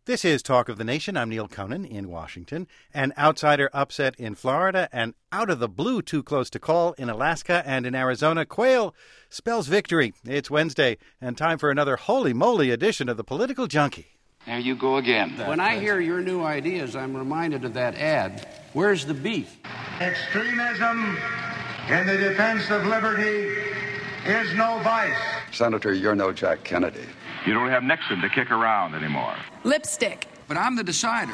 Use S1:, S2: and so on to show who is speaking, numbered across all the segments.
S1: This is Talk of the Nation. I'm Neil Conan in Washington. An outsider upset in Florida and out of the blue too close to call in Alaska and in Arizona. Quail spells victory. It's Wednesday and time for another holy moly edition of the Political Junkie.
S2: There you go again.
S3: When I hear your new ideas, I'm reminded of that ad. Where's the beef?
S4: Extremism in the defense of liberty is no vice.
S5: Senator, you're no Jack Kennedy.
S6: You don't have Nixon to kick around anymore.
S7: Lipstick.
S3: But I'm the decider.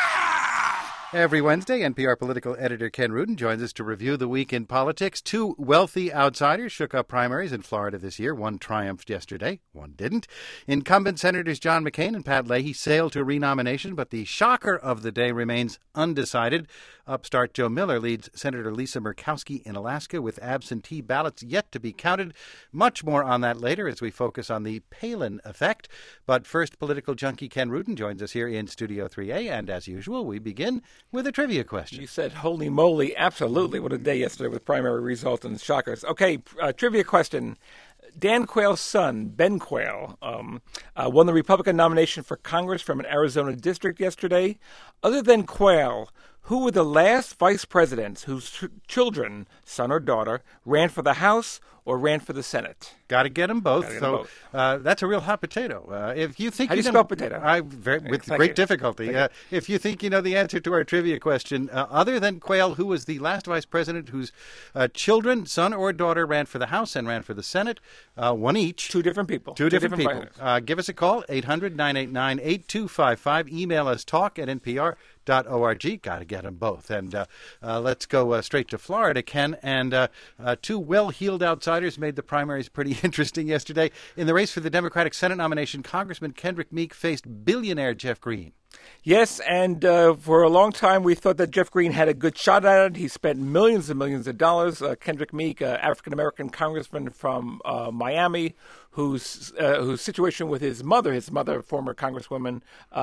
S1: Every Wednesday, NPR political editor Ken Rudin joins us to review the week in politics. Two wealthy outsiders shook up primaries in Florida this year. One triumphed yesterday, one didn't. Incumbent Senators John McCain and Pat Leahy sailed to renomination, but the shocker of the day remains undecided. Upstart Joe Miller leads Senator Lisa Murkowski in Alaska with absentee ballots yet to be counted. Much more on that later as we focus on the Palin effect. But first, political junkie Ken Rudin joins us here in Studio 3A, and as usual, we begin with a trivia question.
S8: You said, holy moly, absolutely. What a day yesterday with primary results and shockers. Okay, trivia question. Dan Quayle's son, Ben Quayle, won the Republican nomination for Congress from an Arizona district yesterday. Other than Quayle, who were the last vice presidents whose children, son or daughter, ran for the House or ran for the Senate?
S1: Got to get them both. That's a real hot potato. If you think
S8: How do you spell potato?
S1: With great difficulty. If you think you know the answer to our trivia question, other than Quayle, who was the last vice president whose children, son or daughter, ran for the House and ran for the Senate, one each.
S8: Two different people.
S1: Two different people. Give us a call, 800-989-8255. Email us talk@npr.org. Got to get them both. And let's go straight to Florida, Ken. And two well-heeled outsiders made the primaries pretty interesting yesterday. In the race for the Democratic Senate nomination, Congressman Kendrick Meek faced billionaire Jeff Green.
S8: Yes, and for a long time we thought that Jeff Green had a good shot at it. He spent millions and millions of dollars. Kendrick Meek, African-American congressman from Miami, whose situation with his mother, former Congresswoman,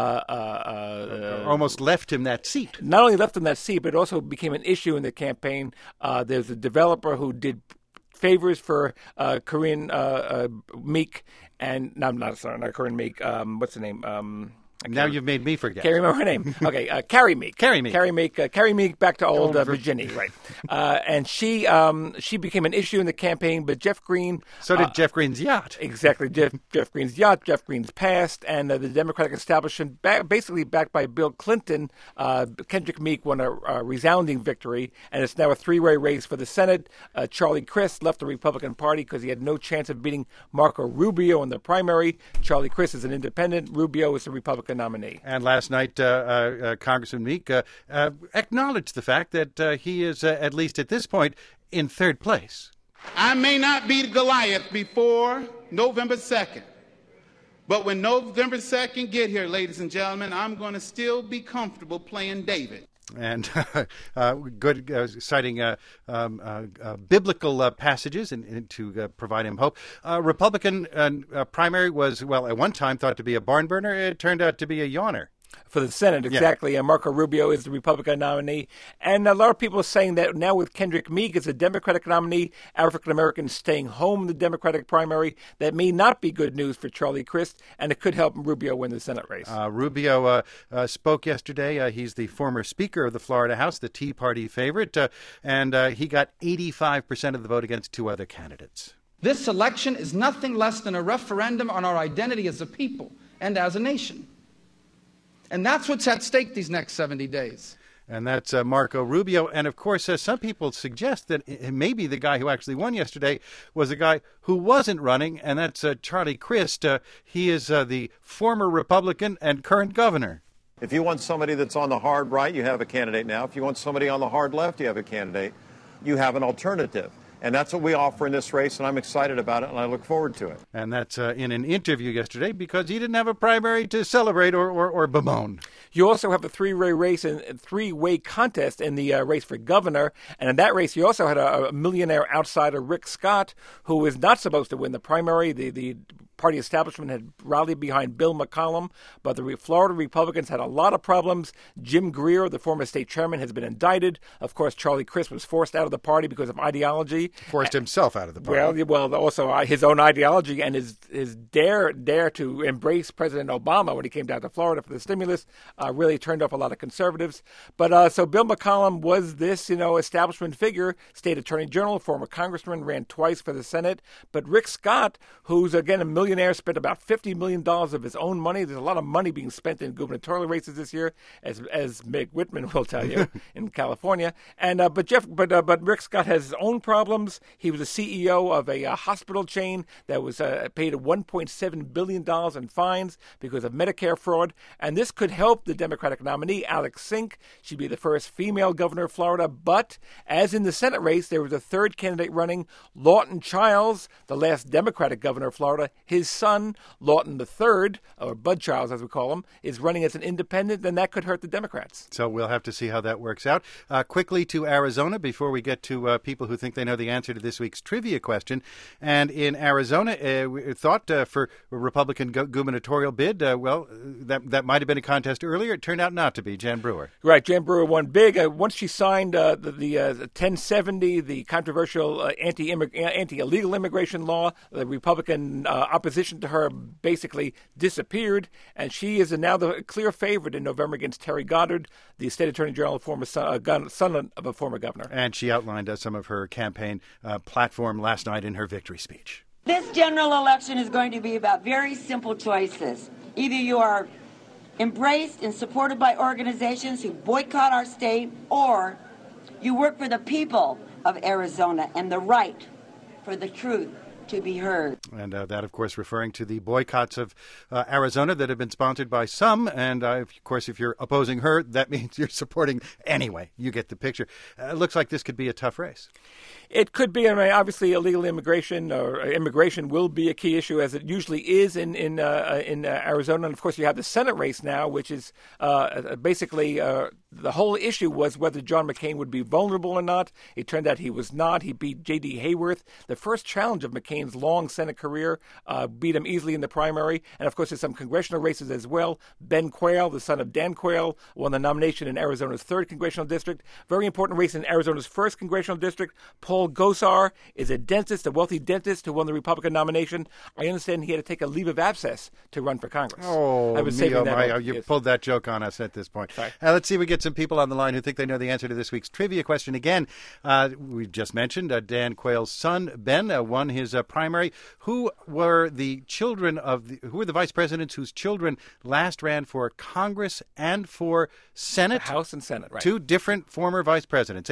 S1: almost left him that seat.
S8: Not only left him that seat, but it also became an issue in the campaign. There's a developer who did favors for Corinne Meek, and not Corinne Meek. What's the name?
S1: Now you've made me forget.
S8: Can't remember her name. Okay, Carrie Meek. Carrie Meek back to old Virginia, right? And she became an issue in the campaign, but Jeff Green.
S1: So did Jeff Green's yacht.
S8: Exactly, Jeff Green's yacht, Jeff Green's past, and the Democratic establishment, basically backed by Bill Clinton. Kendrick Meek won a resounding victory, and it's now a three-way race for the Senate. Charlie Crist left the Republican Party because he had no chance of beating Marco Rubio in the primary. Charlie Crist is an independent. Rubio is the Republican nominee.
S1: And last night, Congressman Meek acknowledged the fact that he is, at least at this point, in third place.
S9: I may not beat Goliath before November 2nd, but when November 2nd get here, ladies and gentlemen, I'm going to still be comfortable playing David.
S1: And citing biblical passages to provide him hope. Republican primary was, well, at one time thought to be a barn burner. It turned out to be a yawner.
S8: For the Senate, exactly. Yeah. And Marco Rubio is the Republican nominee. And a lot of people are saying that now with Kendrick Meek as a Democratic nominee, African-Americans staying home in the Democratic primary, that may not be good news for Charlie Crist, and it could help Rubio win the Senate race.
S1: Rubio spoke yesterday. He's the former Speaker of the Florida House, the Tea Party favorite, and he got 85% of the vote against two other candidates.
S10: This election is nothing less than a referendum on our identity as a people and as a nation. And that's what's at stake these next 70 days.
S1: And that's Marco Rubio. And, of course, some people suggest that maybe the guy who actually won yesterday was a guy who wasn't running, and that's Charlie Crist. He is the former Republican and current governor.
S11: If you want somebody that's on the hard right, you have a candidate now. If you want somebody on the hard left, you have a candidate. You have an alternative. And that's what we offer in this race, and I'm excited about it, and I look forward to it.
S1: And that's in an interview yesterday because he didn't have a primary to celebrate or bemoan.
S8: You also have a three-way race and three-way contest in the race for governor. And in that race, you also had a millionaire outsider, Rick Scott, who is not supposed to win the primary. The party establishment had rallied behind Bill McCollum, but the Florida Republicans had a lot of problems. Jim Greer, the former state chairman, has been indicted. Of course, Charlie Crist was forced out of the party because of ideology.
S1: Forced himself out of the party.
S8: Well, also his own ideology and his dare to embrace President Obama when he came down to Florida for the stimulus really turned off a lot of conservatives. But so Bill McCollum was this, establishment figure, state attorney general, former congressman, ran twice for the Senate. But Rick Scott, who's again a millionaire, spent about $50 million of his own money. There's a lot of money being spent in gubernatorial races this year, as Meg Whitman will tell you, in California. And but Rick Scott has his own problems. He was a CEO of a hospital chain that was paid $1.7 billion in fines because of Medicare fraud. And this could help the Democratic nominee, Alex Sink. She'd be the first female governor of Florida. But as in the Senate race, there was a third candidate running, Lawton Chiles, the last Democratic governor of Florida. His son, Lawton III, or Bud Chiles as we call him, is running as an independent, and that could hurt the Democrats.
S1: So we'll have to see how that works out. Quickly to Arizona before we get to people who think they know the answer to this week's trivia question. And in Arizona, we thought for a Republican gubernatorial bid, that might have been a contest earlier. It turned out not to be. Jan Brewer.
S8: Right. Jan Brewer won big. Once she signed the 1070, the controversial anti-illegal immigration law, the Republican opposition to her basically disappeared, and she is now the clear favorite in November against Terry Goddard, the state attorney general, former son of a former governor.
S1: And she outlined some of her campaign platform last night in her victory speech.
S2: This general election is going to be about very simple choices. Either you are embraced and supported by organizations who boycott our state, or you work for the people of Arizona and the right for the truth to be heard.
S1: And that, of course, referring to the boycotts of Arizona that have been sponsored by some. And, of course, if you're opposing her, that means you're supporting anyway. You get the picture. It looks like this could be a tough race.
S8: It could be. I mean, obviously, illegal immigration or immigration will be a key issue, as it usually is in Arizona. And, of course, you have the Senate race now, which is basically the whole issue was whether John McCain would be vulnerable or not. It turned out he was not. He beat J.D. Hayworth, the first challenge of McCain's long Senate career, beat him easily in the primary. And, of course, there's some congressional races as well. Ben Quayle, the son of Dan Quayle, won the nomination in Arizona's 3rd congressional district. Very important race in Arizona's 1st congressional district. Paul Gosar is a dentist, a wealthy dentist who won the Republican nomination. I understand he had to take a leave of absence to run for Congress.
S1: Oh, you pulled that joke on us at this point. Let's see if we get some people on the line who think they know the answer to this week's trivia question. Again, we just mentioned Dan Quayle's son, Ben, won his primary. Who were the vice presidents whose children last ran for Congress and for Senate?
S8: The House and Senate, right.
S1: Two different former vice presidents.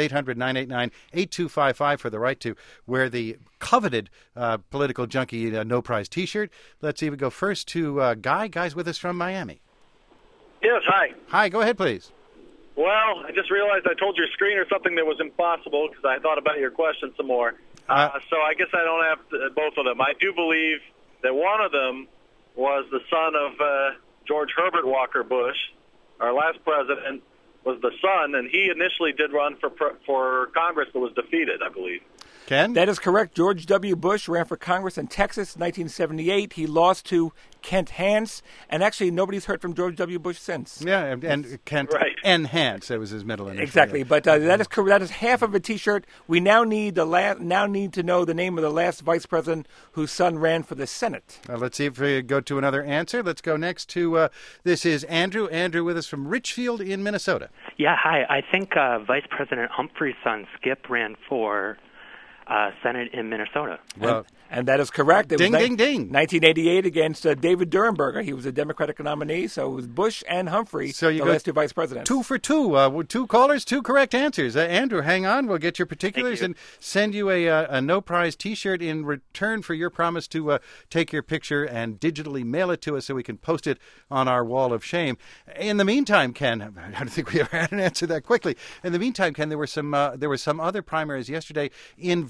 S1: 800-989-8255 for the right to wear the coveted political junkie no prize T-shirt. Let's see. We go first to Guy. Guy's with us from Miami.
S7: Yes, hi.
S1: Hi, go ahead, please.
S7: Well, I just realized I told your screener something that was impossible because I thought about your question some more. So I guess I don't have both of them. I do believe that one of them was the son of George Herbert Walker Bush. Our last president was the son, and he initially did run for Congress but was defeated, I believe.
S1: Ken?
S8: That is correct. George W. Bush ran for Congress in Texas in 1978. He lost to Kent Hance, and actually nobody's heard from George W. Bush since.
S1: Yeah, and Kent N. Hance, that was his middle initial.
S8: Exactly, but that is correct. That is half of a T-shirt. We now need to know the name of the last vice president whose son ran for the Senate.
S1: Let's see if we go to another answer. Let's go next to, this is Andrew. Andrew with us from Richfield in Minnesota.
S12: Yeah, hi. I think Vice President Humphrey's son, Skip, ran for Senate in Minnesota.
S8: Well, and that is correct. It
S1: ding,
S8: was
S1: ding, ding.
S8: 1988 against David Durenberger. He was a Democratic nominee, so it was Bush and Humphrey, the last two vice presidents.
S1: 2 for 2. 2 callers, 2 correct answers. Andrew, hang on. We'll get your particulars and send you a no-prize T-shirt in return for your promise to take your picture and digitally mail it to us so we can post it on our wall of shame. In the meantime, Ken, I don't think we ever had an answer that quickly. In the meantime, Ken, there were some other primaries yesterday in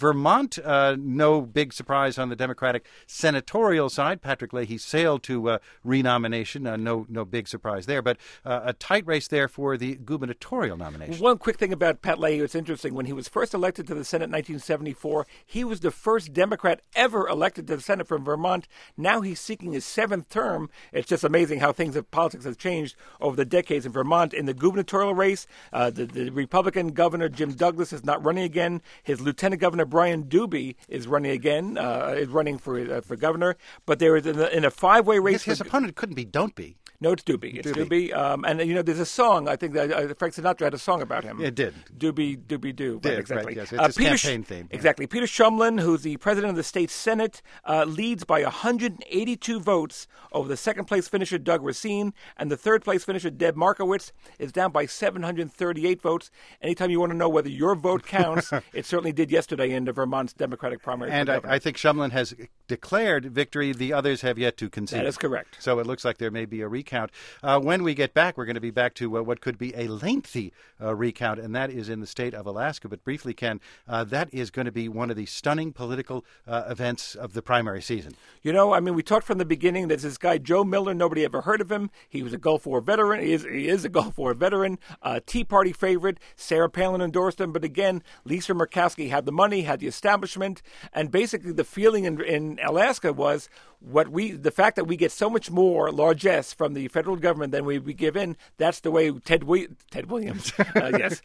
S1: Vermont, no big surprise on the Democratic senatorial side. Patrick Leahy sailed to renomination. No big surprise there. But a tight race there for the gubernatorial nomination.
S8: One quick thing about Pat Leahy, it's interesting. When he was first elected to the Senate in 1974, he was the first Democrat ever elected to the Senate from Vermont. Now he's seeking his 7th term. It's just amazing how things of politics have changed over the decades in Vermont. In the gubernatorial race, the Republican governor Jim Douglas is not running again. His lieutenant governor Brian Doobie is running again, is running for governor. But there is in a 5-way race.
S1: His opponent couldn't be Don't Be.
S8: No, it's Doobie. It's Doobie. And, there's a song. I think that Frank Sinatra had a song about him.
S1: It did.
S8: Doobie, Doobie, Doo. Right, exactly.
S1: Right, yes. It's his campaign theme.
S8: Exactly. Peter Shumlin, who's the president of the state Senate, leads by 182 votes over the second-place finisher Doug Racine, and the third-place finisher Deb Markowitz is down by 738 votes. Anytime you want to know whether your vote counts, it certainly did yesterday in the Vermont's Democratic primary.
S1: And I think Shumlin has declared victory. The others have yet to concede.
S8: That is correct.
S1: So it looks like there may be a recount. When we get back, we're going to be back to what could be a lengthy recount, and that is in the state of Alaska. But briefly, Ken, that is going to be one of the stunning political events of the primary season.
S8: We talked from the beginning. There's this guy, Joe Miller. Nobody ever heard of him. He was a Gulf War veteran. He is a Gulf War veteran. Tea Party favorite. Sarah Palin endorsed him. But again, Lisa Murkowski had the money, had the establishment. And basically the feeling in Alaska was the fact that we get so much more largesse from the federal government than we give in. That's the way Ted Williams, yes,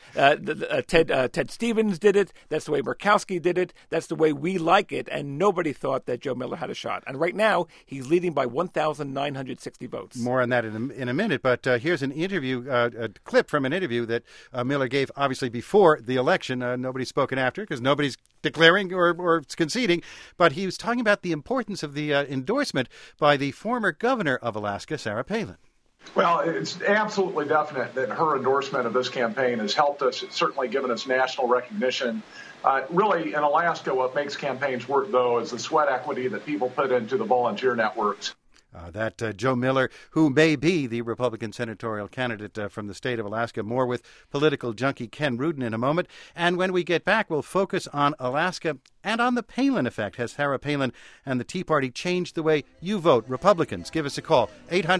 S8: Ted Stevens did it. That's the way Murkowski did it. That's the way we like it. And nobody thought that Joe Miller had a shot. And right now he's leading by 1,960 votes.
S1: More on that in a minute. But here's an interview, a clip from an interview that Miller gave, obviously before the election. Nobody's spoken after because nobody's declaring or conceding. But he was talking about the importance of the endorsement by the former governor of Alaska, Sarah Palin.
S13: Well, it's absolutely definite that her endorsement of this campaign has helped us. It's certainly given us national recognition. Really, in Alaska, what makes campaigns work, though, is the sweat equity that people put into the volunteer networks.
S1: That Joe Miller, who may be the Republican senatorial candidate from the state of Alaska. More with political junkie Ken Rudin in a moment. And when we get back, we'll focus on Alaska and on the Palin effect. Has Sarah Palin and the Tea Party changed the way you vote? Republicans, give us a call,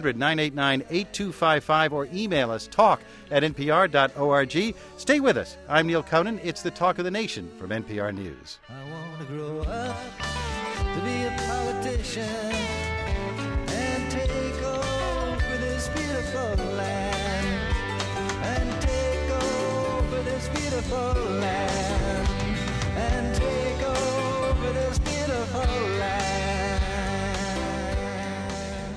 S1: 800-989-8255, or email us, talk@npr.org. Stay with us. I'm Neil Conan. It's the Talk of the Nation from NPR News.
S14: I want to grow up to be a politician. Beautiful land, and take over this beautiful land.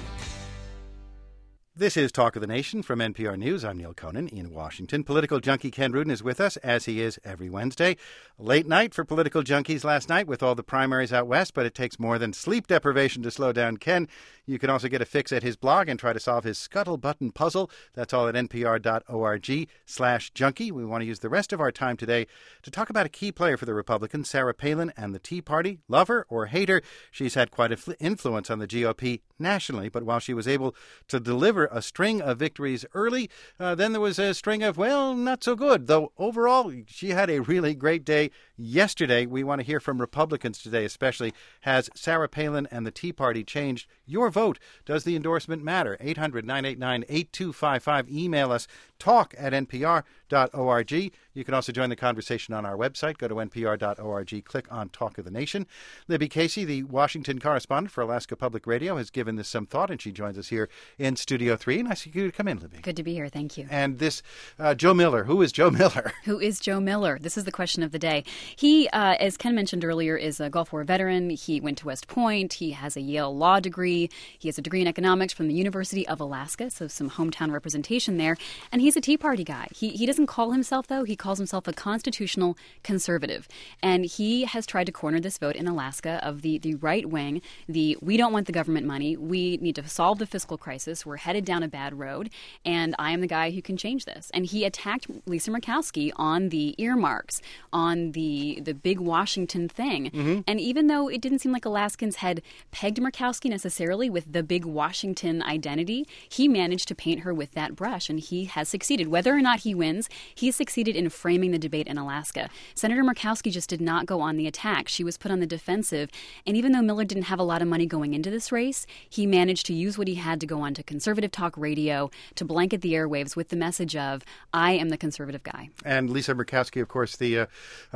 S1: This is Talk of the Nation from NPR News. I'm Neil Conan in Washington. Political junkie Ken Rudin is with us, as he is every Wednesday. Late night for political junkies last night with all the primaries out west, but it takes more than sleep deprivation to slow down Ken. You can also get a fix at his blog and try to solve his scuttle-button puzzle. That's all at npr.org/junkie. We want to use the rest of our time today to talk about a key player for the Republicans, Sarah Palin and the Tea Party. Love her or hate her, she's had quite an influence on the GOP nationally, but while she was able to deliver a string of victories early, then there was a string of, not so good. Though overall, she had a really great day yesterday. We want to hear from Republicans today, especially. Has Sarah Palin and the Tea Party changed your vote? Does the endorsement matter? 800-989-8255. Email us, talk@npr.org. You can also join the conversation on our website. Go to npr.org, click on Talk of the Nation. Libby Casey, the Washington correspondent for Alaska Public Radio, has given this some thought, and she joins us here in Studio 3. Nice of you to come in, Libby.
S15: Good to be here. Thank you.
S1: And this Joe Miller. Who is Joe Miller?
S15: Who is Joe Miller? This is the question of the day. He, as Ken mentioned earlier, is a Gulf War veteran. He went to West Point. He has a Yale law degree. He has a degree in economics from the University of Alaska, so some hometown representation there. And he's a Tea Party guy. He doesn't call himself, though. He calls himself a constitutional conservative. And he has tried to corner this vote in Alaska of the right wing, we don't want the government money. We need to solve the fiscal crisis. We're headed down a bad road. And I am the guy who can change this. And he attacked Lisa Murkowski on the earmarks, on the big Washington thing. Mm-hmm. And even though it didn't seem like Alaskans had pegged Murkowski necessarily with the big Washington identity, he managed to paint her with that brush. And he has succeeded. Whether or not he wins, is he succeeded in framing the debate in Alaska. Senator Murkowski just did not go on the attack. She was put on the defensive. And even though Miller didn't have a lot of money going into this race, he managed to use what he had to go on to conservative talk radio to blanket the airwaves with the message of, I am the conservative guy.
S1: And Lisa Murkowski, of course, the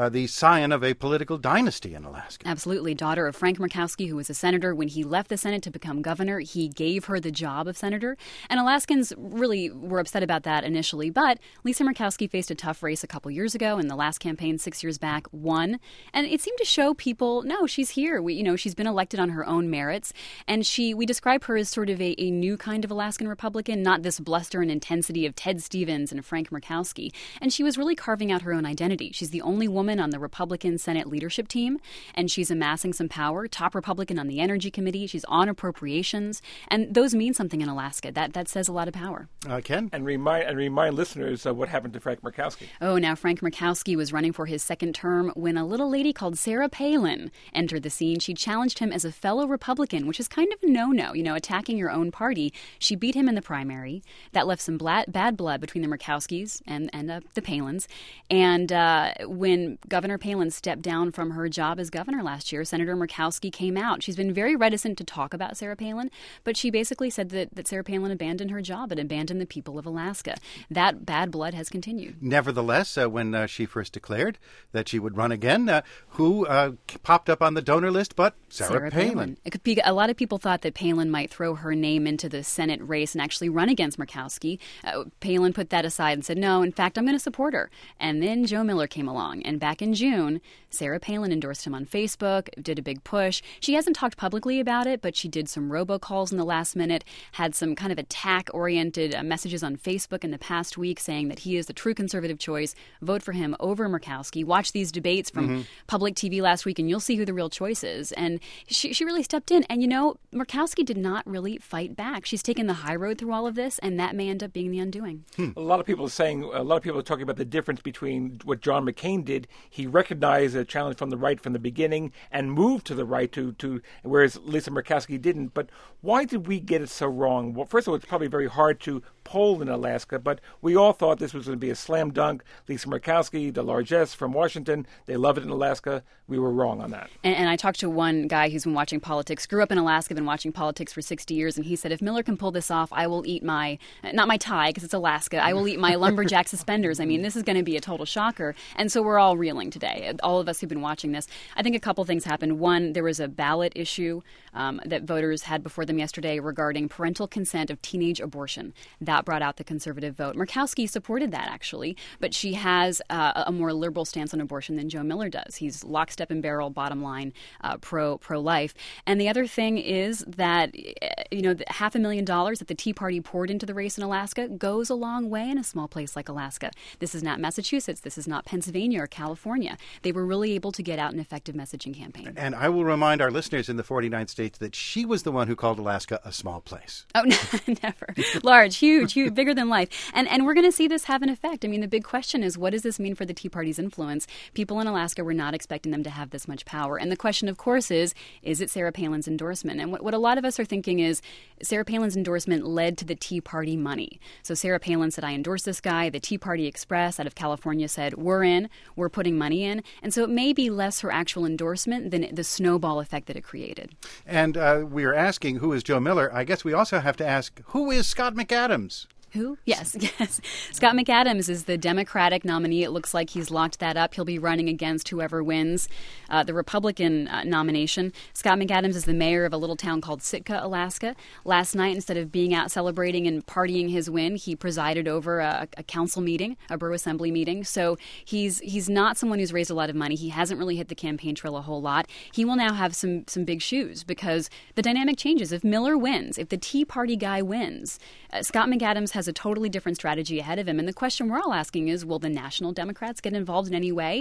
S1: scion of a political dynasty in Alaska.
S15: Absolutely. Daughter of Frank Murkowski, who was a senator. When he left the Senate to become governor, he gave her the job of senator. And Alaskans really were upset about that initially. But Lisa Murkowski faced a tough race a couple years ago in the last campaign 6 years back, won. And it seemed to show people, no, she's here. She's been elected on her own merits. And we describe her as sort of a new kind of Alaskan Republican, not this bluster and intensity of Ted Stevens and Frank Murkowski. And she was really carving out her own identity. She's the only woman on the Republican Senate leadership team, and she's amassing some power. Top Republican on the Energy Committee. She's on appropriations. And those mean something in Alaska. That says a lot of power.
S1: Ken?
S8: And remind listeners what happened to Frank Murkowski.
S15: Oh, now Frank Murkowski was running for his second term when a little lady called Sarah Palin entered the scene. She challenged him as a fellow Republican, which is kind of a no-no, attacking your own party. She beat him in the primary. That left some bad blood between the Murkowskis and the Palins. And when Governor Palin stepped down from her job as governor last year, Senator Murkowski came out. She's been very reticent to talk about Sarah Palin, but she basically said that Sarah Palin abandoned her job and abandoned the people of Alaska. That bad blood has continued.
S1: Nevertheless, when she first declared that she would run again, who popped up on the donor list but Sarah Palin?
S15: It could be, a lot of people thought that Palin might throw her name into the Senate race and actually run against Murkowski. Palin put that aside and said, no, in fact, I'm going to support her. And then Joe Miller came along. And back in June, Sarah Palin endorsed him on Facebook, did a big push. She hasn't talked publicly about it, but she did some robocalls in the last minute, had some kind of attack-oriented messages on Facebook in the past week saying that he is the true conservative choice. Vote for him over Murkowski. Watch these debates from public TV last week, and you'll see who the real choice is. And she really stepped in. And, Murkowski did not really fight back. She's taken the high road through all of this, and that may end up being the undoing.
S8: A lot of people are talking about the difference between what John McCain did. He recognized a challenge from the right from the beginning and moved to the right to whereas Lisa Murkowski didn't. But why did we get it so wrong? Well, first of all, it's probably very hard to poll in Alaska, but we all thought this was going to be a slam dunk. Lisa Murkowski, the largesse from Washington, they love it in Alaska. We were wrong on that.
S15: And I talked to one guy who's been watching politics, grew up in Alaska, been watching politics for 60 years, and he said, if Miller can pull this off, I will eat not my tie, because it's Alaska, I will eat my lumberjack suspenders. I mean, this is going to be a total shocker. And so we're all reeling today, all of us who've been watching this. I think a couple things happened. One, there was a ballot issue that voters had before them yesterday regarding parental consent of teenage abortion. That brought out the conservative vote. Murkowski supported that, actually, but she has a more liberal stance on abortion than Joe Miller does. He's lockstep and barrel, bottom line, pro-life. And the other thing is that, the $500,000 that the Tea Party poured into the race in Alaska goes a long way in a small place like Alaska. This is not Massachusetts. This is not Pennsylvania or California. They were really able to get out an effective messaging campaign.
S1: And I will remind our listeners in the 49 states that she was the one who called Alaska a small place.
S15: Oh, never. Large, huge, bigger than life. And we're going to see this have an effect. I mean, the big question is, what does this mean for the Tea Party's influence? People in Alaska were not expecting them to have this much power. And the question, of course, is it Sarah Palin's endorsement? And what a lot of us are thinking is Sarah Palin's endorsement led to the Tea Party money. So Sarah Palin said, I endorse this guy. The Tea Party Express out of California said, we're putting money in. And so it may be less her actual endorsement than the snowball effect that it created.
S1: And we are asking, who is Joe Miller? I guess we also have to ask, who is Scott McAdams?
S15: Who? Yes. Scott McAdams is the Democratic nominee. It looks like he's locked that up. He'll be running against whoever wins the Republican nomination. Scott McAdams is the mayor of a little town called Sitka, Alaska. Last night, instead of being out celebrating and partying his win, he presided over a council meeting, a borough assembly meeting. So he's not someone who's raised a lot of money. He hasn't really hit the campaign trail a whole lot. He will now have some big shoes because the dynamic changes. If Miller wins, if the Tea Party guy wins, Scott McAdams has a totally different strategy ahead of him. And the question we're all asking is, will the national Democrats get involved in any way?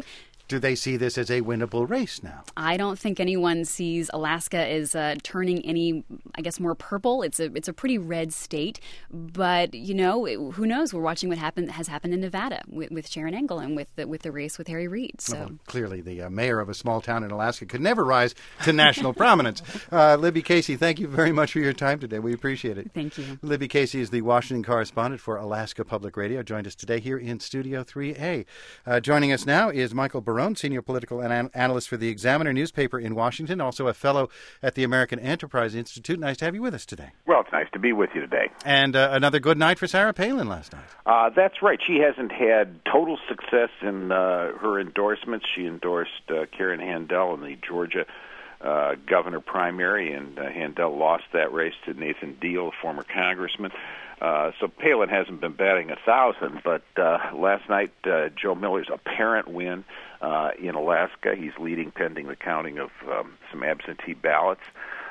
S1: do they see this as a winnable race now?
S15: I don't think anyone sees Alaska as turning any, I guess, more purple. It's a pretty red state, but who knows? We're watching what has happened in Nevada with Sharon Engel and with the race with Harry Reid. So
S1: well, clearly, the mayor of a small town in Alaska could never rise to national prominence. Libby Casey, thank you very much for your time today. We appreciate it.
S15: Thank you.
S1: Libby Casey is the Washington correspondent for Alaska Public Radio. Joined us today here in Studio 3A. Joining us now is Michael Barone, senior political analyst for the Examiner newspaper in Washington, also a fellow at the American Enterprise Institute. Nice to have you with us today.
S16: Well, it's nice to be with you today.
S1: And another good night for Sarah Palin last night.
S16: That's right. She hasn't had total success in her endorsements. She endorsed Karen Handel in the Georgia governor primary, and Handel lost that race to Nathan Deal, a former congressman. So Palin hasn't been batting 1,000, but last night, Joe Miller's apparent win in Alaska. He's leading pending the counting of some absentee ballots.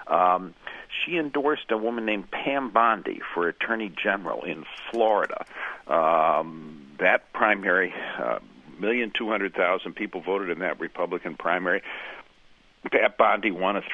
S16: She endorsed a woman named Pam Bondi for Attorney General in Florida. That primary, 1,200,000 people voted in that Republican primary. Pam Bondi won a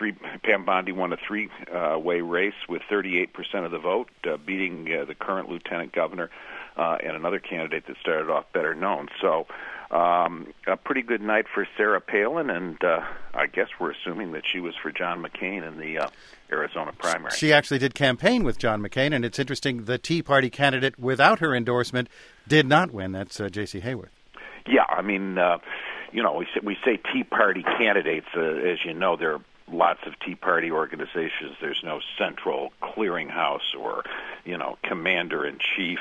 S16: three-way race with 38% of the vote, beating the current lieutenant governor and another candidate that started off better known. So a pretty good night for Sarah Palin, and I guess we're assuming that she was for John McCain in the Arizona primary.
S1: She actually did campaign with John McCain, and it's interesting, the Tea Party candidate without her endorsement did not win. That's J.C. Hayworth.
S16: Yeah, I mean, we say Tea Party candidates. As you know, there are lots of Tea Party organizations. There's no central clearinghouse or, commander-in-chief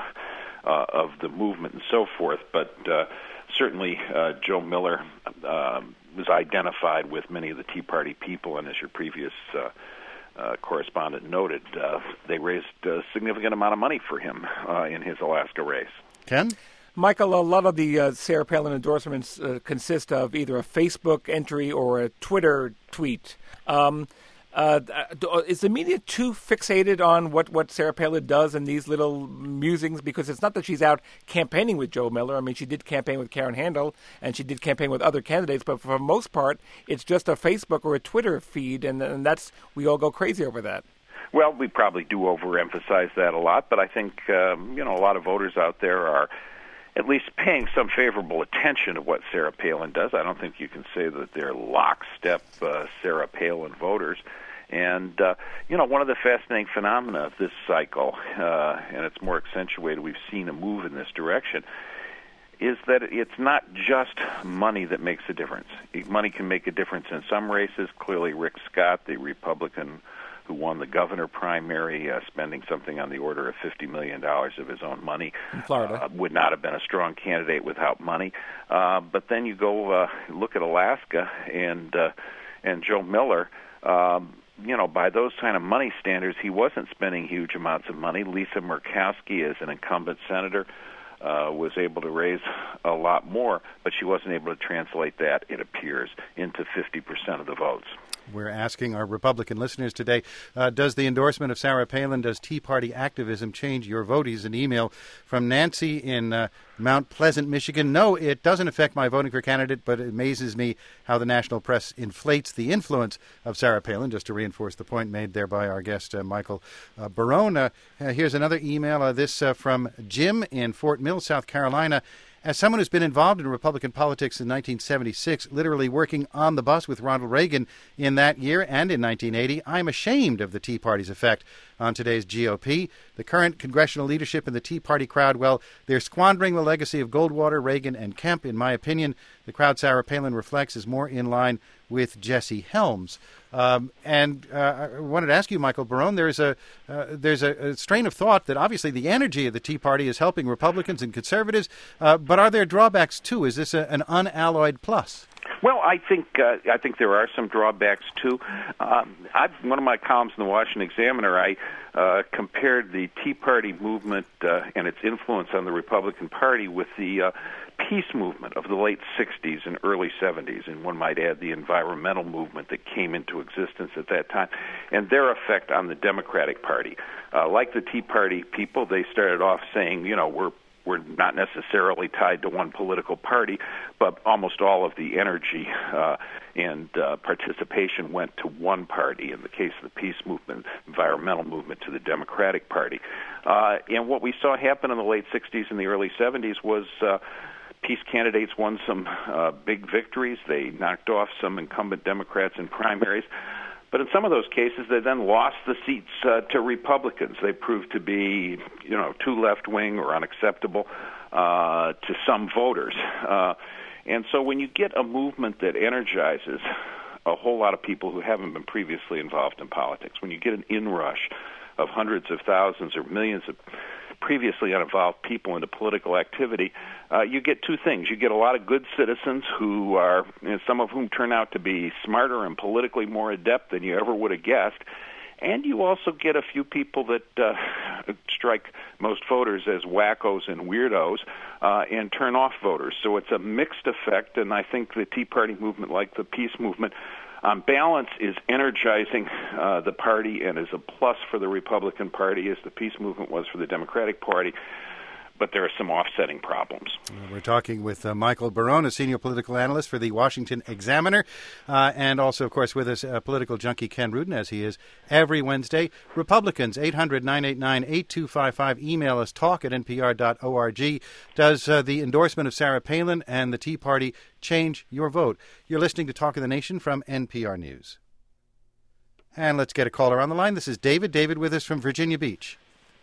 S16: of the movement and so forth. But certainly Joe Miller was identified with many of the Tea Party people, and as your previous correspondent noted, they raised a significant amount of money for him in his Alaska race.
S1: Ken?
S8: Michael, a lot of the Sarah Palin endorsements consist of either a Facebook entry or a Twitter tweet. Is the media too fixated on what Sarah Palin does in these little musings? Because it's not that she's out campaigning with Joe Miller. I mean, she did campaign with Karen Handel, and she did campaign with other candidates, but for the most part, it's just a Facebook or a Twitter feed, and that's we all go crazy over that.
S16: Well, we probably do overemphasize that a lot, but I think, a lot of voters out there are at least paying some favorable attention to what Sarah Palin does. I don't think you can say that they're lockstep Sarah Palin voters. And, one of the fascinating phenomena of this cycle, and it's more accentuated, we've seen a move in this direction, is that it's not just money that makes a difference. Money can make a difference in some races. Clearly, Rick Scott, the Republican who won the governor primary, spending something on the order of $50 million of his own money,
S8: in Florida,
S16: would not have been a strong candidate without money. But then you go look at Alaska and Joe Miller. By those kind of money standards, he wasn't spending huge amounts of money. Lisa Murkowski, as an incumbent senator, was able to raise a lot more, but she wasn't able to translate that, it appears, into 50% of the votes.
S1: We're asking our Republican listeners today, does the endorsement of Sarah Palin, does Tea Party activism change your vote? Here's an email from Nancy in Mount Pleasant, Michigan. No, it doesn't affect my voting for candidate, but it amazes me how the national press inflates the influence of Sarah Palin, just to reinforce the point made there by our guest, Michael Barone. Here's another email, this from Jim in Fort Mill, South Carolina. As someone who's been involved in Republican politics in 1976, literally working on the bus with Ronald Reagan in that year and in 1980, I'm ashamed of the Tea Party's effect on today's GOP. The current congressional leadership in the Tea Party crowd, well, they're squandering the legacy of Goldwater, Reagan, and Kemp. In my opinion, the crowd Sarah Palin reflects is more in line with Jesse Helms. I wanted to ask you, Michael Barone, there's a strain of thought that obviously the energy of the Tea Party is helping Republicans and conservatives, but are there drawbacks too? Is this an unalloyed plus?
S16: Well, I think there are some drawbacks too. One of my columns in the Washington Examiner, I compared the Tea Party movement and its influence on the Republican Party with the peace movement of the late 60s and early 70s, and one might add the environmental movement that came into existence at that time, and their effect on the Democratic Party. Like the Tea Party people, they started off saying, we're were not necessarily tied to one political party, but almost all of the energy and participation went to one party. In the case of the peace movement, environmental movement, to the Democratic Party. And what we saw happen in the late 60s and the early 70s was peace candidates won some big victories. They knocked off some incumbent Democrats in primaries. But in some of those cases, they then lost the seats to Republicans. They proved to be, too left-wing or unacceptable to some voters. And so when you get a movement that energizes a whole lot of people who haven't been previously involved in politics, when you get an inrush of hundreds of thousands or millions of previously uninvolved people into political activity, you get two things. You get a lot of good citizens who are, some of whom turn out to be smarter and politically more adept than you ever would have guessed, and you also get a few people that strike most voters as wackos and weirdos and turn off voters. So it's a mixed effect, and I think the Tea Party movement, like the peace movement, on balance is energizing the party and is a plus for the Republican Party as the peace movement was for the Democratic Party. But there are some offsetting problems.
S1: We're talking with Michael Barone, a senior political analyst for the Washington Examiner, and also, of course, with us, political junkie Ken Rudin, as he is every Wednesday. Republicans, 800-989-8255. Email us, talk@npr.org. Does the endorsement of Sarah Palin and the Tea Party change your vote? You're listening to Talk of the Nation from NPR News. And let's get a caller on the line. This is David. David with us from Virginia Beach.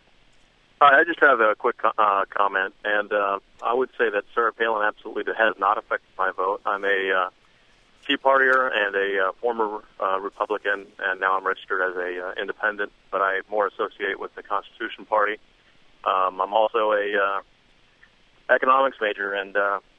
S17: I just have a quick comment, and I would say that Sarah Palin absolutely has not affected my vote. I'm a Tea Partier and a former Republican, and now I'm registered as a independent, but I more associate with the Constitution Party. I'm also a economics major, and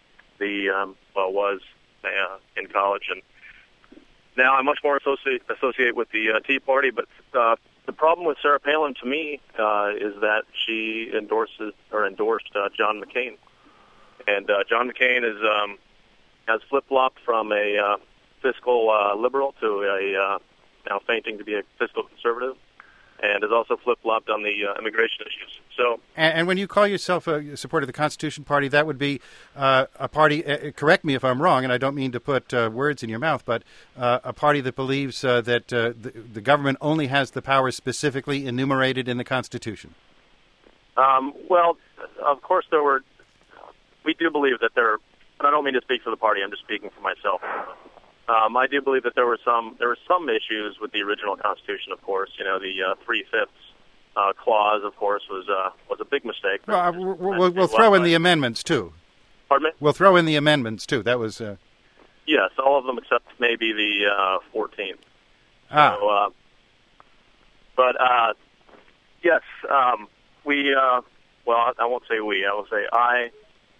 S17: was in college, and now I much more associate with the Tea Party, but the problem with Sarah Palin, to me, is that she endorsed John McCain, and John McCain has flip-flopped from a fiscal liberal to now feinting to be a fiscal conservative, and has also flip-flopped on the immigration issues. So,
S1: and when you call yourself a supporter of the Constitution Party, that would be a party, correct me if I'm wrong, and I don't mean to put words in your mouth, but a party that believes that the government only has the powers specifically enumerated in the Constitution.
S17: Well, of course we do believe that and I don't mean to speak for the party, I'm just speaking for myself. I do believe that there were some issues with the original Constitution. Of course, the 3/5 clause, of course, was a big mistake.
S1: Well, we'll throw in the amendments too.
S17: Pardon me?
S1: We'll throw in the amendments too. That was
S17: yes, all of them except maybe the 14th. So, but yes, we. Well, I won't say we. I will say I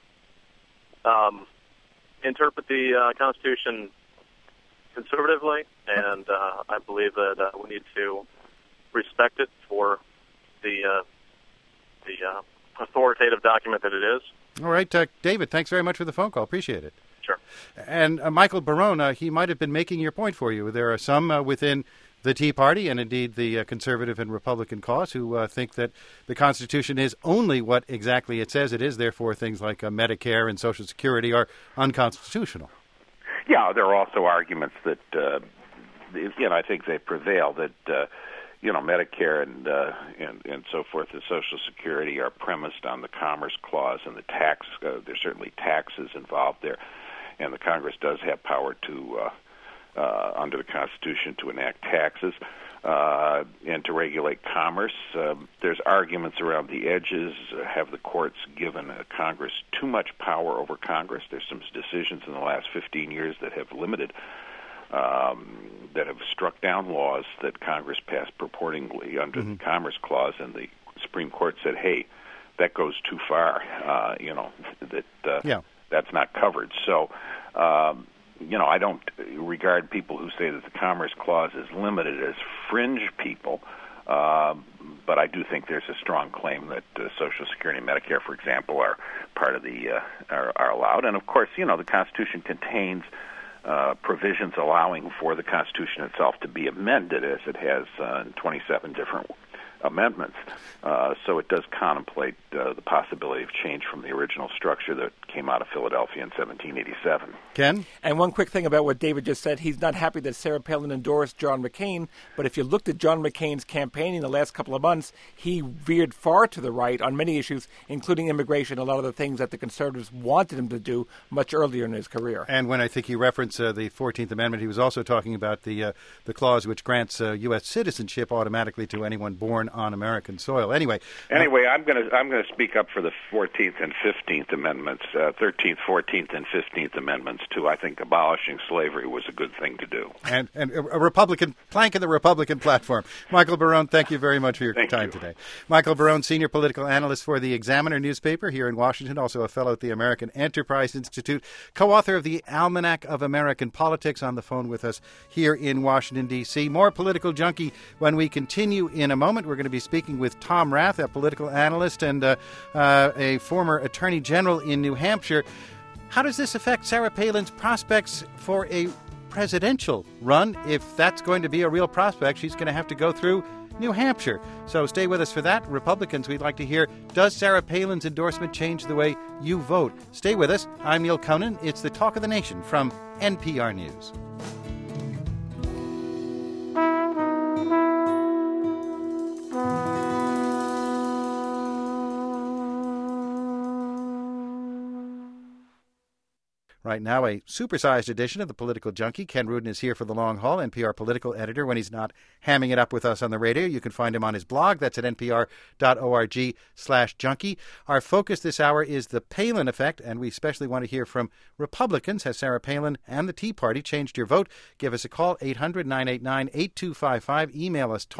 S17: interpret the Constitution conservatively, and I believe that we need to respect it for the authoritative document that it is.
S1: All right, David, thanks very much for the phone call. Appreciate it.
S17: Sure.
S1: And Michael Barone, he might have been making your point for you. There are some within the Tea Party and indeed the conservative and Republican cause who think that the Constitution is only what exactly it says it is. Therefore, things like Medicare and Social Security are unconstitutional.
S16: Yeah, there are also arguments that, I think they prevail, that, Medicare and so forth, and Social Security are premised on the Commerce Clause and the tax. There's certainly taxes involved there, and the Congress does have power to, under the Constitution, to enact taxes and to regulate commerce. There's arguments around the edges. Have the courts given Congress too much power over Congress? There's some decisions in the last 15 years that have limited, that have struck down laws that Congress passed purportedly under the Commerce Clause, and the Supreme Court said, hey, that goes too far, that's not covered. So, I don't regard people who say that the Commerce Clause is limited as fringe people, but I do think there's a strong claim that Social Security and Medicare, for example, are part of the are allowed. And of course, the Constitution contains provisions allowing for the Constitution itself to be amended, as it has in 27 different amendments. So it does contemplate the possibility of change from the original structure that came out of Philadelphia in 1787.
S1: Ken?
S8: And one quick thing about what David just said, he's not happy that Sarah Palin endorsed John McCain, but if you looked at John McCain's campaign in the last couple of months, he veered far to the right on many issues, including immigration, a lot of the things that the conservatives wanted him to do much earlier in his career.
S1: And when I think he referenced the 14th Amendment, he was also talking about the clause which grants U.S. citizenship automatically to anyone born on American soil. Anyway,
S16: I'm going to speak up for the 14th and 15th Amendments, 13th, 14th, and 15th Amendments too. I think abolishing slavery was a good thing to do.
S1: And a Republican plank in the Republican platform. Michael Barone, thank you very much for your time today. Michael Barone, senior political analyst for the Examiner newspaper here in Washington, also a fellow at the American Enterprise Institute, co-author of the Almanac of American Politics, on the phone with us here in Washington, D.C. More Political Junkie when we continue in a moment. We're going to be speaking with Tom Rath, a political analyst and a former attorney general in New Hampshire. How does this affect Sarah Palin's prospects for a presidential run? If that's going to be a real prospect, she's going to have to go through New Hampshire. So stay with us for that. Republicans, we'd like to hear, does Sarah Palin's endorsement change the way you vote? Stay with us. I'm Neil Conan. It's the Talk of the Nation from NPR News. Right now, a supersized edition of the Political Junkie. Ken Rudin is here for the long haul, NPR political editor, when he's not hamming it up with us on the radio. You can find him on his blog. That's at npr.org/junkie. Our focus this hour is the Palin effect, and we especially want to hear from Republicans. Has Sarah Palin and the Tea Party changed your vote? Give us a call, 800-989-8255. Email us,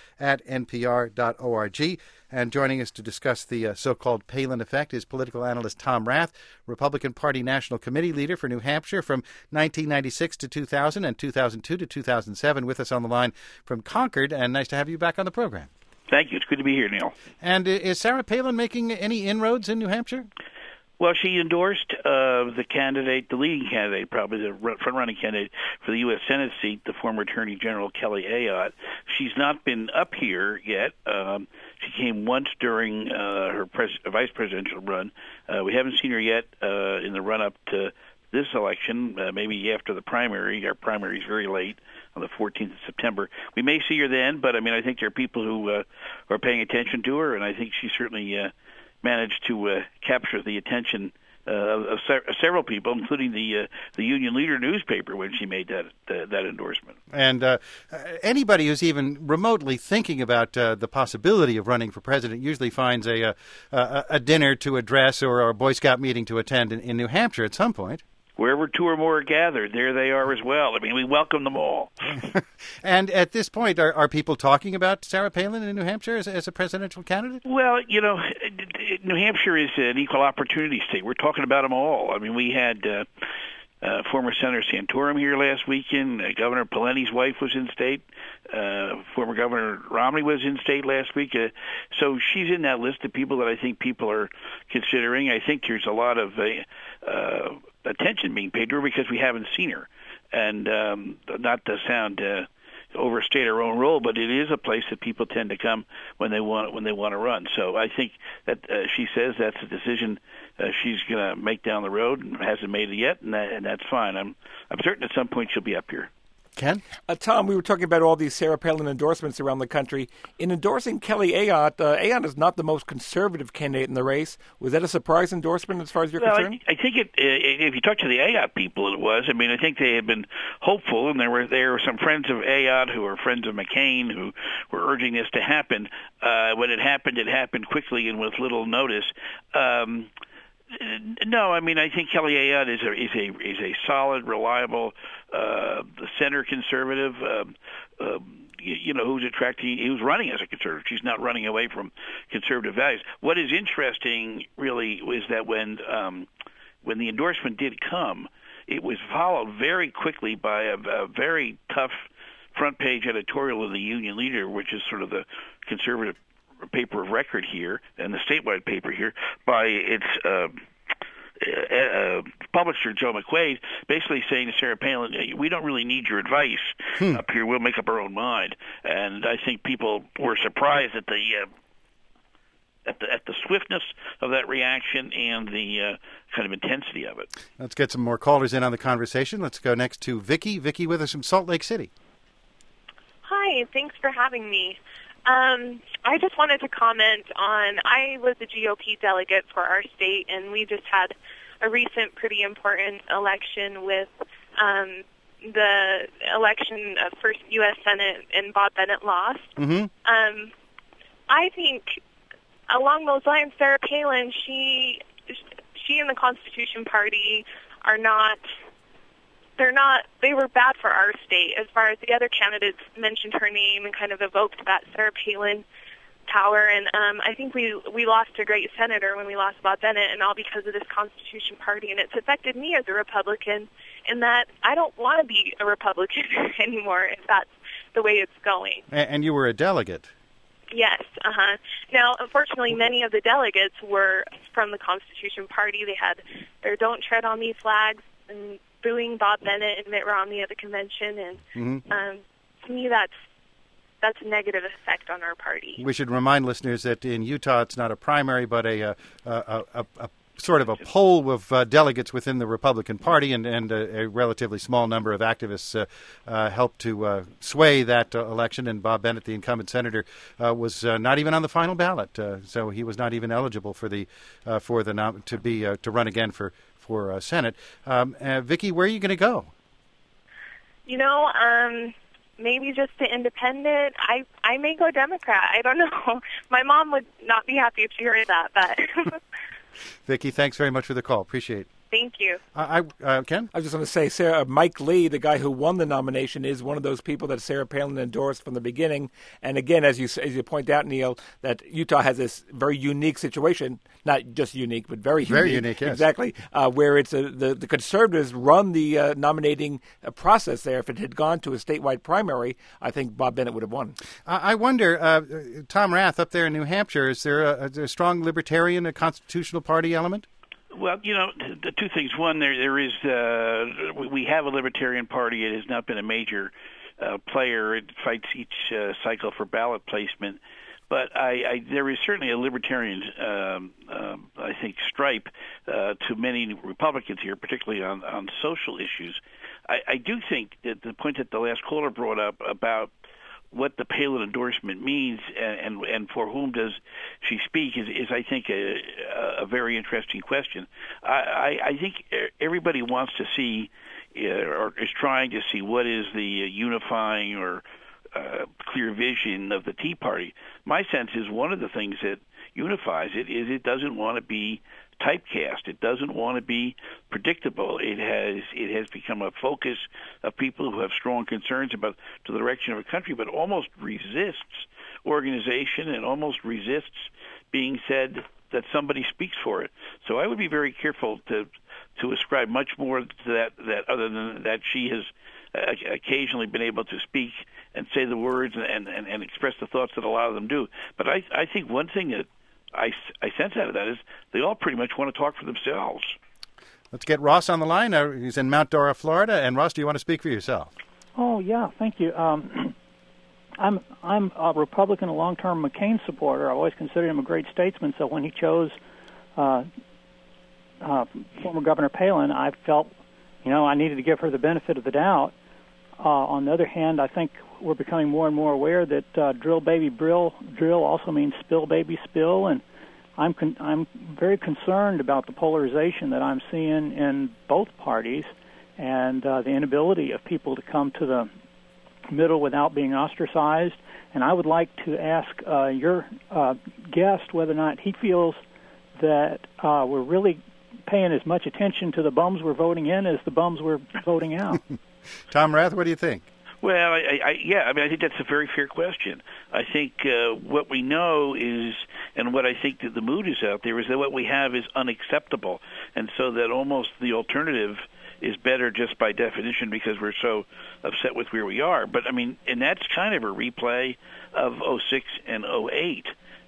S1: talk@npr.org. And joining us to discuss the so-called Palin effect is political analyst Tom Rath, Republican Party National Committee leader for New Hampshire from 1996 to 2000 and 2002 to 2007, with us on the line from Concord. And nice to have you back on the program.
S18: Thank you. It's good to be here, Neil.
S1: And is Sarah Palin making any inroads in New Hampshire?
S18: Well, she endorsed the leading candidate, probably the front-running candidate for the U.S. Senate seat, the former Attorney General Kelly Ayotte. She's not been up here yet. She came once during her vice presidential run. We haven't seen her yet in the run-up to this election, maybe after the primary. Our primary is very late, on the 14th of September. We may see her then, but, I think there are people who are paying attention to her, and I think she certainly managed to capture the attention of several people, including the Union Leader newspaper, when she made that endorsement.
S1: And anybody who's even remotely thinking about the possibility of running for president usually finds a dinner to address or a Boy Scout meeting to attend in New Hampshire at some point.
S18: Wherever two or more are gathered, there they are as well. We welcome them all.
S1: And at this point, are people talking about Sarah Palin in New Hampshire as a presidential candidate?
S18: Well, New Hampshire is an equal opportunity state. We're talking about them all. We had former Senator Santorum here last weekend. Governor Pawlenty's wife was in state. Former Governor Romney was in state last week. So she's in that list of people that I think people are considering. I think there's a lot of attention being paid to her because we haven't seen her. And not to sound overstate our own role, but it is a place that people tend to come when they want to run. So I think that she says that's a decision she's going to make down the road, and hasn't made it yet, and that's fine. I'm certain at some point she'll be up here.
S1: Ken?
S8: Tom, we were talking about all these Sarah Palin endorsements around the country. In endorsing Kelly Ayotte, Ayotte is not the most conservative candidate in the race. Was that a surprise endorsement as far as you're concerned?
S18: I think if you talk to the Ayotte people, it was. I think they had been hopeful, and there were some friends of Ayotte who were friends of McCain who were urging this to happen. When it happened quickly and with little notice. No, I think Kelly Ayotte is a solid, reliable center conservative. Who's running as a conservative. She's not running away from conservative values. What is interesting, really, is that when the endorsement did come, it was followed very quickly by a very tough front-page editorial of the Union Leader, which is sort of the conservative paper of record here, and the statewide paper here, by its publisher Joe McQuaid basically saying to Sarah Palin, we don't really need your advice up here. We'll make up our own mind. And I think people were surprised at the swiftness of that reaction and the kind of intensity of it.
S1: Let's get some more callers in on the conversation. Let's go next to Vicky. Vicky with us from Salt Lake City.
S19: Hi, thanks for having me. I just wanted to comment on, I was a GOP delegate for our state, and we just had a recent pretty important election with the election of first U.S. Senate, and Bob Bennett lost.
S1: Mm-hmm.
S19: I think along those lines, Sarah Palin, she and the Constitution Party are not, they were bad for our state. As far as the other candidates mentioned her name and kind of evoked that Sarah Palin power, and I think we lost a great senator when we lost Bob Bennett, and all because of this Constitution Party, and it's affected me as a Republican in that I don't want to be a Republican anymore if that's the way it's going.
S1: And you were a delegate.
S19: Yes, Now, unfortunately, many of the delegates were from the Constitution Party. They had their "Don't Tread on Me" flags and booing Bob Bennett and Mitt Romney at the convention, and to me, that's a negative effect on our party.
S1: We should remind listeners that in Utah, it's not a primary, but a sort of a poll of delegates within the Republican Party, and a relatively small number of activists helped to sway that election. And Bob Bennett, the incumbent senator, was not even on the final ballot, so he was not even eligible to run again for Senate. Vicky, where are you going to go?
S19: Maybe just the independent. I may go Democrat. I don't know. My mom would not be happy if she heard that, but...
S1: Vicky, thanks very much for the call. Appreciate it.
S19: Thank you.
S1: Ken?
S8: I was just going to say, Mike Lee, the guy who won the nomination, is one of those people that Sarah Palin endorsed from the beginning. And again, as you point out, Neil, that Utah has this very unique situation, not just unique, but very unique.
S1: Very unique, yes.
S8: Exactly, where it's the conservatives run the nominating process there. If it had gone to a statewide primary, I think Bob Bennett would have won.
S1: I wonder, Tom Rath up there in New Hampshire, is there a strong libertarian, a constitutional party element?
S18: Well, the two things. One, there is we have a Libertarian Party. It has not been a major player. It fights each cycle for ballot placement. But there is certainly a Libertarian, I think, stripe to many Republicans here, particularly on social issues. I do think that the point that the last caller brought up about what the Palin endorsement means and for whom does she speak is I think a very interesting question. I think everybody wants to see or is trying to see what is the unifying or clear vision of the Tea Party. My sense is one of the things that unifies it is it doesn't want to be typecast. It doesn't want to be predictable. It has become a focus of people who have strong concerns about the direction of a country, but almost resists organization and almost resists being said that somebody speaks for it. So I would be very careful to ascribe much more to that other than that she has occasionally been able to speak and say the words and express the thoughts that a lot of them do. But I think one thing that I sense out of that is they all pretty much want to talk for themselves.
S1: Let's get Ross on the line. He's in Mount Dora, Florida. And Ross, do you want to speak for yourself?
S20: Oh, yeah, thank you. I'm a Republican, a long-term McCain supporter. I've always considered him a great statesman, so when he chose former Governor Palin, I felt, I needed to give her the benefit of the doubt. On the other hand, I think we're becoming more and more aware that drill baby drill also means spill baby spill, and I'm very concerned about the polarization that I'm seeing in both parties and the inability of people to come to the middle without being ostracized. And I would like to ask your guest whether or not he feels that we're really paying as much attention to the bums we're voting in as the bums we're voting out.
S1: Tom Rath, what do you think?
S18: Well, I think that's a very fair question. I think what we know is, and what I think that the mood is out there, is that what we have is unacceptable, and so that almost the alternative is better just by definition because we're so upset with where we are. But, and that's kind of a replay of 06 and 08.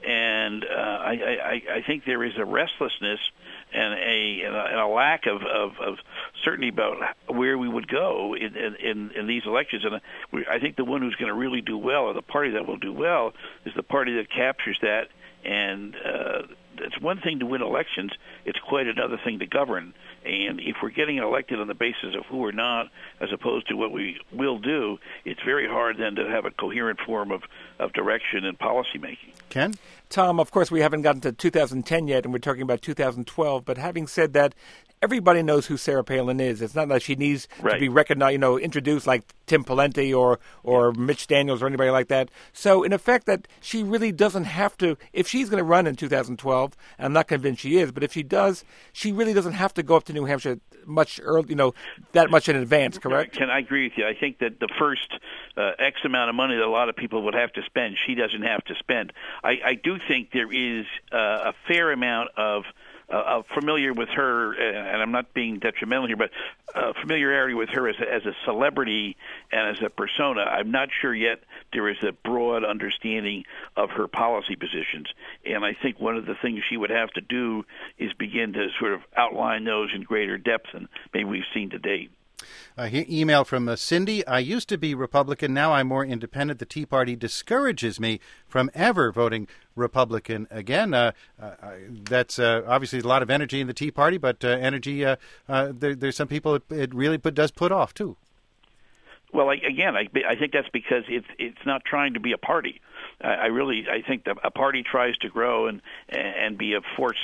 S18: And I think there is a restlessness and a lack of certainty about where we would go in these elections. And I think the one who's going to really do well, or the party that will do well, is the party that captures that. And it's one thing to win elections; it's quite another thing to govern. And if we're getting elected on the basis of who we're not, as opposed to what we will do, it's very hard then to have a coherent form of direction and policy making.
S1: Ken?
S8: Tom, of course, we haven't gotten to 2010 yet, and we're talking about 2012. But having said that, everybody knows who Sarah Palin is. It's not like she needs to be recognized, introduced like Tim Pawlenty or Mitch Daniels or anybody like that. So, in effect, that she really doesn't have to, if she's going to run in 2012, and I'm not convinced she is, but if she does, she really doesn't have to go up to New Hampshire much early, that much in advance, correct?
S18: Can I agree with you? I think that the first X amount of money that a lot of people would have to spend, she doesn't have to spend. I do think there is a fair amount of familiar with her, and I'm not being detrimental here, but familiarity with her as a celebrity and as a persona. I'm not sure yet there is a broad understanding of her policy positions, and I think one of the things she would have to do is begin to sort of outline those in greater depth than maybe we've seen to date.
S1: Email from Cindy. I used to be Republican. Now I'm more independent. The Tea Party discourages me from ever voting Republican again. That's obviously a lot of energy in the Tea Party, but energy, there's some people it really does put off, too.
S18: Well, I think that's because it's not trying to be a party. I think that a party tries to grow and be a force,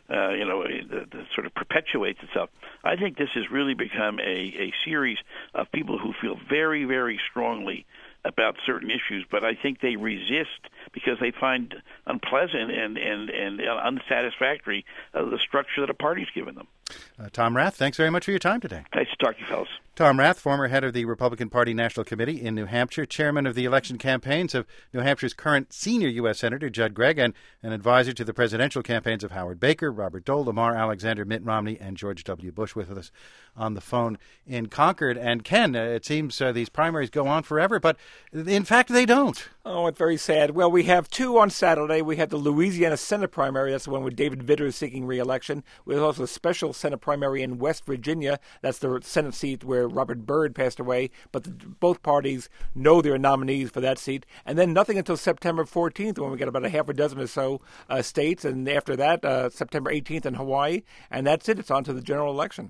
S18: that sort of perpetuates itself. I think this has really become a series of people who feel very, very strongly about certain issues, but I think they resist because they find unpleasant and unsatisfactory the structure that a party's given them.
S1: Tom Rath, thanks very much for your time today.
S18: Nice to talk to you, fellas.
S1: Tom Rath, former head of the Republican Party National Committee in New Hampshire, chairman of the election campaigns of New Hampshire's current senior U.S. Senator Judd Gregg, and an advisor to the presidential campaigns of Howard Baker, Robert Dole, Lamar Alexander, Mitt Romney, and George W. Bush, with us on the phone in Concord. And Ken, it seems these primaries go on forever, but in fact they don't.
S8: Oh, it's very sad. Well, we have two on Saturday. We have the Louisiana Senate primary. That's the one with David Vitter seeking re-election. We have also a special Senate primary in West Virginia. That's the Senate seat where Robert Byrd passed away. But both parties know their nominees for that seat. And then nothing until September 14th, when we get about a half a dozen or so states. And after that, September 18th in Hawaii. And that's it. It's on to the general election.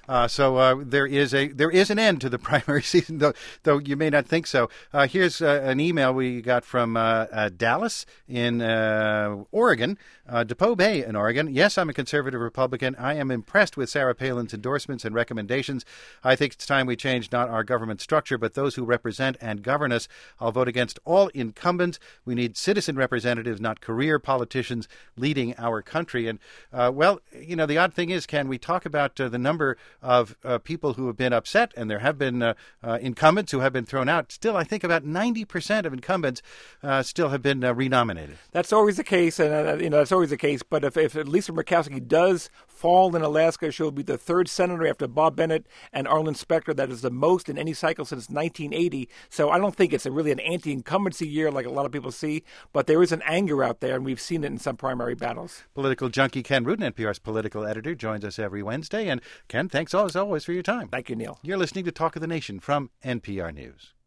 S1: So there is an end to the primary season, though you may not think so. Here's an email we got from Dallas in Oregon, DePoe Bay in Oregon. Yes, I'm a conservative Republican. I am impressed with Sarah Palin's endorsements and recommendations. I think it's time we change not our government structure, but those who represent and govern us. I'll vote against all incumbents. We need citizen representatives, not career politicians leading our country. And, the odd thing is, Ken, we talk about the number of people who have been upset, and there have been incumbents who have been thrown out. Still, I think about 90% of incumbents still have been renominated.
S8: That's always the case, and that's always the case. But if Lisa Murkowski does fall in Alaska, she'll be the third senator after Bob Bennett and Arlen Specter. That is the most in any cycle since 1980. So I don't think it's really an anti-incumbency year like a lot of people see, but there is an anger out there, and we've seen it in some primary battles.
S1: Political junkie Ken Rudin, NPR's political editor, joins us every Wednesday. And Ken, thanks as always for your time.
S8: Thank you, Neil.
S1: You're listening to Talk of the Nation from NPR News.